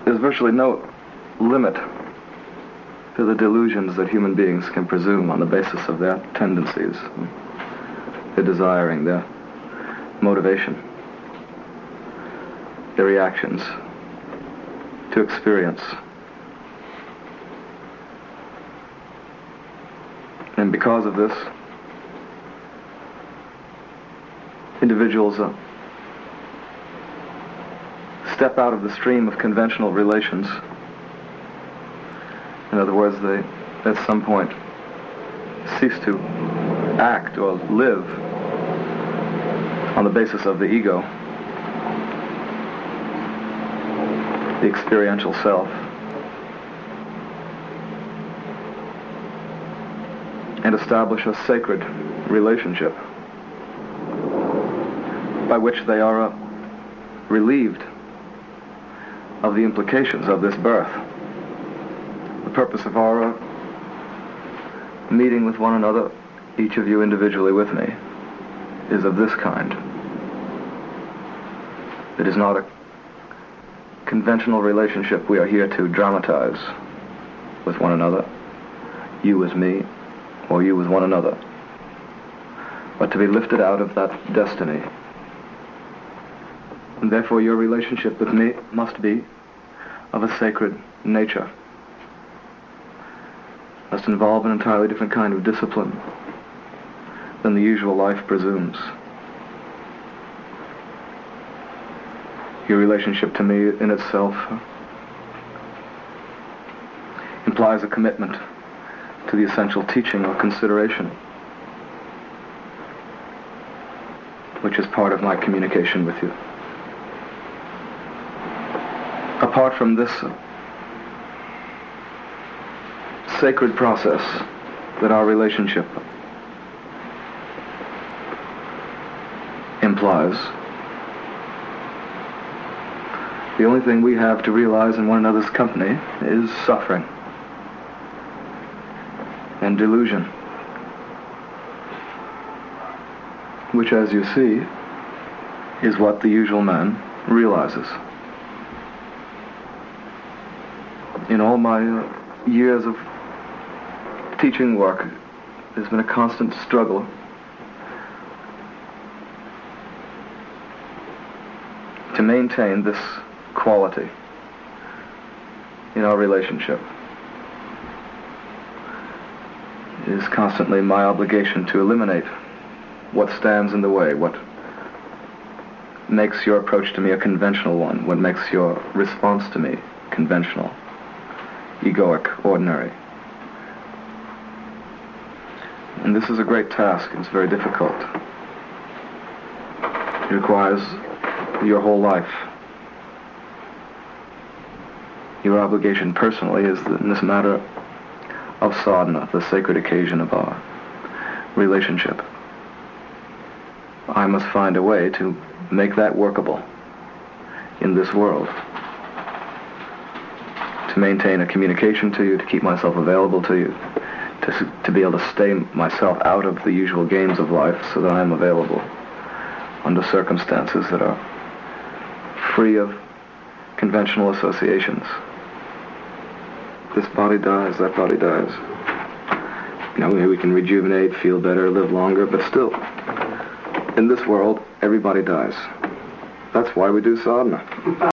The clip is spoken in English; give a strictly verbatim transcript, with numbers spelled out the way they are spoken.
there's virtually no limit to the delusions that human beings can presume on the basis of their tendencies, their desiring, their motivation, their reactions to experience. And because of this, individuals uh, step out of the stream of conventional relations. In other words, they, at some point, cease to act or live on the basis of the ego, the experiential self, and establish a sacred relationship by which they are uh, relieved of the implications of this birth. The purpose of our uh, meeting with one another, each of you individually with me, is of this kind. It is not a conventional relationship we are here to dramatize with one another, you with me, or you with one another, but to be lifted out of that destiny. And therefore your relationship with me must be of a sacred nature. Must involve an entirely different kind of discipline than the usual life presumes. Your relationship to me in itself implies a commitment to the essential teaching or consideration, which is part of my communication with you. Apart from this uh, sacred process that our relationship implies, the only thing we have to realize in one another's company is suffering and delusion, which, as you see, is what the usual man realizes. In all my uh, years of teaching work, there's been a constant struggle to maintain this quality in our relationship. It is constantly my obligation to eliminate what stands in the way, what makes your approach to me a conventional one, what makes your response to me conventional, egoic, ordinary. And this is a great task. It's very difficult. It requires your whole life. Your obligation personally is in this matter of sadhana, the sacred occasion of our relationship. I must find a way to make that workable in this world, to maintain a communication to you, to keep myself available to you, to, to be able to stay myself out of the usual games of life so that I am available under circumstances that are free of conventional associations. This body dies, that body dies. You know, maybe we can rejuvenate, feel better, live longer, but still, in this world, everybody dies. That's why we do sadhana.